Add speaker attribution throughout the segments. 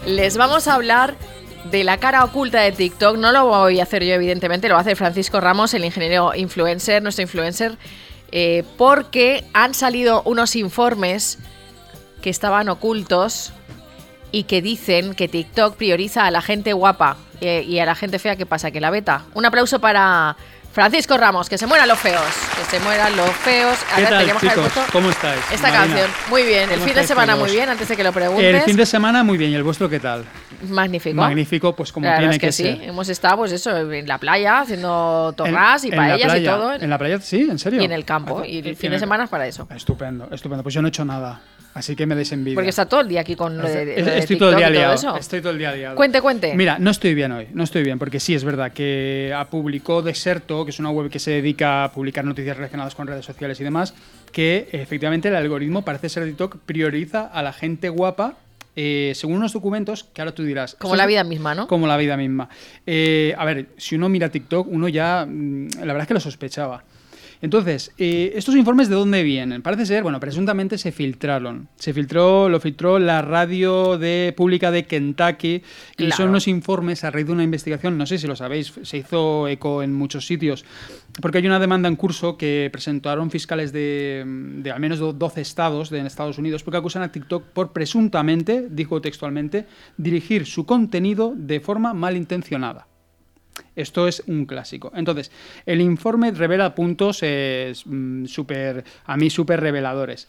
Speaker 1: Les vamos a hablar de la cara oculta de TikTok. No lo voy a hacer yo, evidentemente, lo va a hacer Francisco Ramos, el ingeniero influencer, nuestro influencer, porque han salido unos informes que estaban ocultos y que dicen que TikTok prioriza a la gente guapa y a la gente fea. ¿Qué pasa? ¿Que la veta? Un aplauso para Francisco Ramos, que se mueran los feos. Que se mueran los feos.
Speaker 2: ¿Qué tal, chicos? ¿Cómo estáis?
Speaker 1: Esta
Speaker 2: Marina,
Speaker 1: canción, muy bien. El fin de semana
Speaker 2: todos?
Speaker 1: muy bien, antes de que lo preguntes.
Speaker 2: El fin de semana muy bien. ¿Y el vuestro qué tal?
Speaker 1: Magnífico.
Speaker 2: Magnífico, pues como
Speaker 1: la
Speaker 2: tiene
Speaker 1: es que
Speaker 2: ser.
Speaker 1: Sí, hemos estado, pues eso, en la playa, haciendo torras y paellas y todo.
Speaker 2: ¿En la playa? Sí, ¿en serio?
Speaker 1: Y en el campo. Y el fin de semana es para eso.
Speaker 2: Estupendo, estupendo. Pues yo no he hecho nada. Así que me deis envidia.
Speaker 1: Porque está todo el día aquí con lo de
Speaker 2: Estoy todo el día liado.
Speaker 1: Eso.
Speaker 2: Estoy todo el día liado.
Speaker 1: Cuente.
Speaker 2: Mira, no estoy bien hoy. No estoy bien, porque sí, es verdad que publicó Deserto, que es una web que se dedica a publicar noticias relacionadas con redes sociales y demás, que efectivamente el algoritmo, parece ser de TikTok, prioriza a la gente guapa según unos documentos que ahora tú dirás.
Speaker 1: Como la vida misma, ¿no?
Speaker 2: Como la vida misma. A ver, si uno mira TikTok, uno ya, la verdad es que lo sospechaba. Entonces, ¿estos informes de dónde vienen? Parece ser, bueno, presuntamente se filtraron. Lo filtró la radio pública de Kentucky, y son unos informes a raíz de una investigación, no sé si lo sabéis, se hizo eco en muchos sitios, porque hay una demanda en curso que presentaron fiscales de al menos 12 estados en Estados Unidos, porque acusan a TikTok por presuntamente, dijo textualmente, dirigir su contenido de forma malintencionada. Esto es un clásico. Entonces, el informe revela puntos súper reveladores.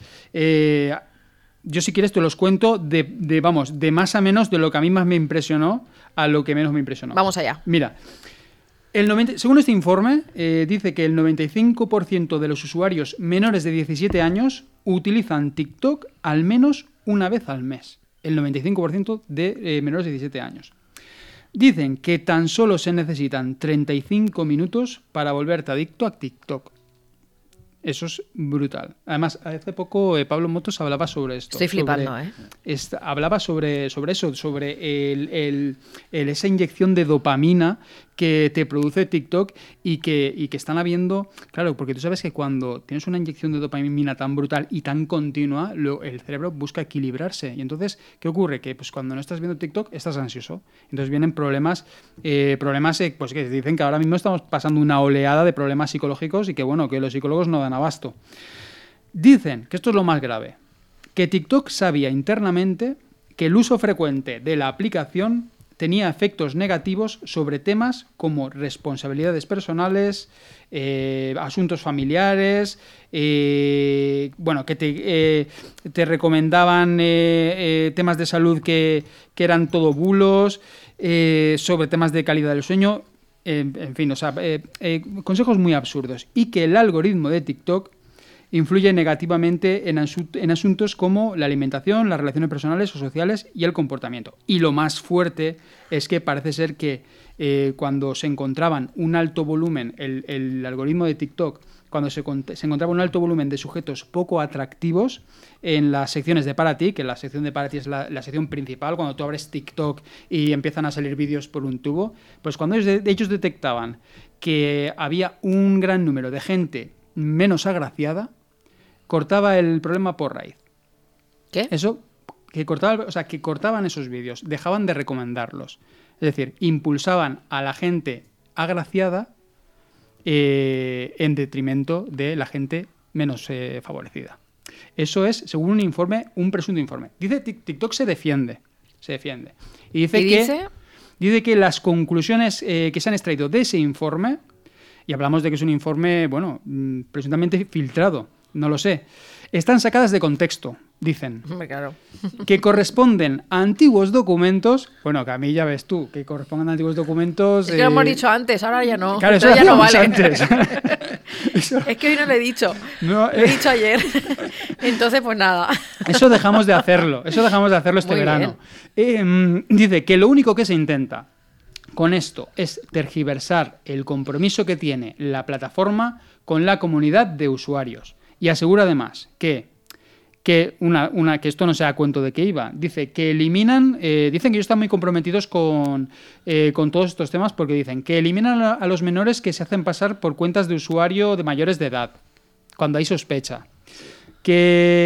Speaker 2: Yo, si quieres, te los cuento de más a menos, de lo que a mí más me impresionó a lo que menos me impresionó.
Speaker 1: Vamos allá.
Speaker 2: Mira, según este informe, dice que el 95% de los usuarios menores de 17 años utilizan TikTok al menos una vez al mes. El 95% de menores de 17 años. Dicen que tan solo se necesitan 35 minutos para volverte adicto a TikTok. Eso es brutal. Además, hace poco Pablo Motos hablaba sobre esto.
Speaker 1: Estoy flipando,
Speaker 2: Hablaba sobre eso, sobre esa inyección de dopamina que te produce TikTok y que están habiendo... Claro, porque tú sabes que cuando tienes una inyección de dopamina tan brutal y tan continua, el cerebro busca equilibrarse. Y entonces, ¿qué ocurre? Que pues cuando no estás viendo TikTok, estás ansioso. Entonces vienen problemas pues que dicen que ahora mismo estamos pasando una oleada de problemas psicológicos y que, bueno, que los psicólogos no dan abasto. Dicen, que esto es lo más grave, que TikTok sabía internamente que el uso frecuente de la aplicación tenía efectos negativos sobre temas como responsabilidades personales, asuntos familiares, que te recomendaban temas de salud que eran todo bulos, sobre temas de calidad del sueño, en fin, consejos muy absurdos. Y que el algoritmo de TikTok influye negativamente en asuntos como la alimentación, las relaciones personales o sociales y el comportamiento. Y lo más fuerte es que parece ser que cuando se encontraban un alto volumen, el algoritmo de TikTok, cuando se encontraba un alto volumen de sujetos poco atractivos en las secciones de para ti, que la sección de para ti es la sección principal, cuando tú abres TikTok y empiezan a salir vídeos por un tubo, pues cuando ellos detectaban que había un gran número de gente menos agraciada, cortaba el problema por raíz.
Speaker 1: ¿Qué?
Speaker 2: Eso, que cortaban esos vídeos, dejaban de recomendarlos. Es decir, impulsaban a la gente agraciada en detrimento de la gente menos favorecida. Eso es, según un presunto informe. Dice TikTok se defiende. Y dice que las conclusiones que se han extraído de ese informe, y hablamos de que es un informe, presuntamente filtrado, no lo sé, están sacadas de contexto, dicen.
Speaker 1: Claro.
Speaker 2: Que corresponden a antiguos documentos, que a mí ya ves tú, que corresponden a antiguos documentos...
Speaker 1: Es que lo hemos dicho antes, ahora ya no.
Speaker 2: Claro, eso
Speaker 1: ya no vale.
Speaker 2: Antes.
Speaker 1: Es que hoy no lo he dicho. Lo he dicho ayer. Entonces, pues nada.
Speaker 2: Eso dejamos de hacerlo este verano. Dice que lo único que se intenta con esto es tergiversar el compromiso que tiene la plataforma con la comunidad de usuarios. Y asegura además que esto no sea cuento de qué iba. Dice que dicen que ellos están muy comprometidos con todos estos temas, porque dicen que eliminan a los menores que se hacen pasar por cuentas de usuario de mayores de edad, cuando hay sospecha. Que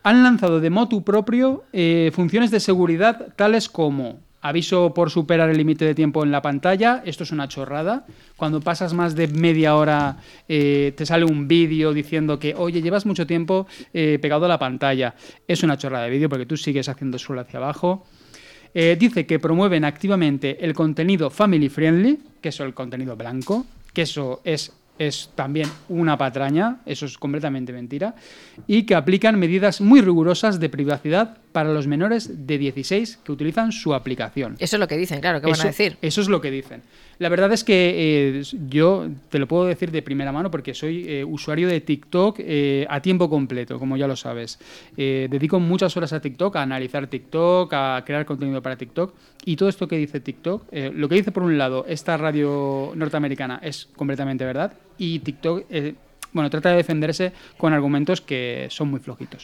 Speaker 2: han lanzado de motu propio funciones de seguridad tales como aviso por superar el límite de tiempo en la pantalla. Esto es una chorrada. Cuando pasas más de media hora te sale un vídeo diciendo que, oye, llevas mucho tiempo pegado a la pantalla. Es una chorrada de vídeo porque tú sigues haciendo scroll hacia abajo. Dice que promueven activamente el contenido family friendly, que es el contenido blanco, que eso es también una patraña, eso es completamente mentira, y que aplican medidas muy rigurosas de privacidad para los menores de 16 que utilizan su aplicación.
Speaker 1: Eso es lo que dicen, claro, ¿qué van a decir?
Speaker 2: Eso es lo que dicen. La verdad es que yo te lo puedo decir de primera mano porque soy usuario de TikTok a tiempo completo, como ya lo sabes. Dedico muchas horas a TikTok, a analizar TikTok, a crear contenido para TikTok, y todo esto que dice TikTok, lo que dice por un lado esta radio norteamericana es completamente verdad, y TikTok trata de defenderse con argumentos que son muy flojitos.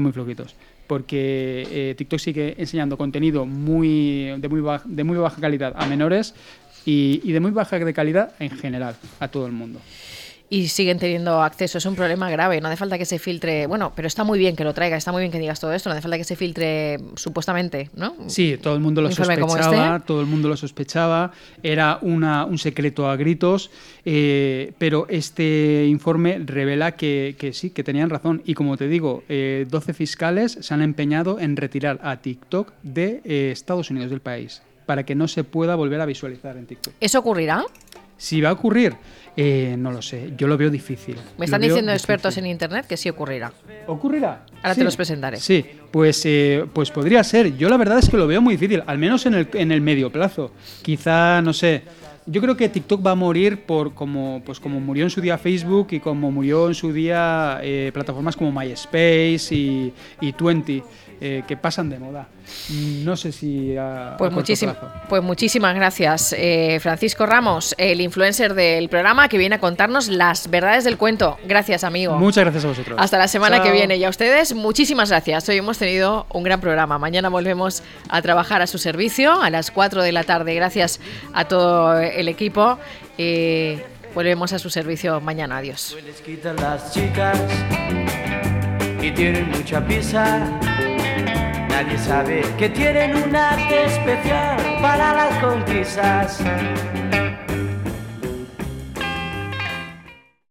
Speaker 2: Porque TikTok sigue enseñando contenido de muy baja calidad a menores y de muy baja de calidad en general a todo el mundo.
Speaker 1: Y siguen teniendo acceso. Es un problema grave. No hace falta que se filtre. Bueno, pero está muy bien que lo traiga, está muy bien que digas todo esto. No hace falta que se filtre supuestamente, ¿no?
Speaker 2: Sí, todo el mundo lo sospechaba. Todo el mundo lo sospechaba. Era un secreto a gritos. Pero este informe revela que sí, que tenían razón. Y como te digo, 12 fiscales se han empeñado en retirar a TikTok de Estados Unidos, del país, para que no se pueda volver a visualizar en TikTok.
Speaker 1: ¿Eso ocurrirá?
Speaker 2: Si va a ocurrir, no lo sé. Yo lo veo difícil.
Speaker 1: Me están diciendo expertos en Internet que sí ocurrirá.
Speaker 2: ¿Ocurrirá?
Speaker 1: Ahora sí. Te los presentaré.
Speaker 2: Sí, pues podría ser. Yo la verdad es que lo veo muy difícil, al menos en el medio plazo. Quizá, no sé. Yo creo que TikTok va a morir como murió en su día Facebook y como murió en su día plataformas como MySpace y Twenty, que pasan de moda. No sé si a corto plazo.
Speaker 1: Pues muchísimas gracias, Francisco Ramos, el influencer del programa, que viene a contarnos las verdades del cuento. Gracias, amigo.
Speaker 2: Muchas gracias a vosotros.
Speaker 1: Hasta la semana que viene. Y a ustedes, muchísimas gracias. Hoy hemos tenido un gran programa. Mañana volvemos a trabajar a su servicio a las 4 de la tarde. Gracias a todo el equipo. Volvemos a su servicio mañana. Adiós.
Speaker 3: Les quitan las chicas y tienen mucha prisa. Nadie sabe que tienen un arte especial para las conquistas.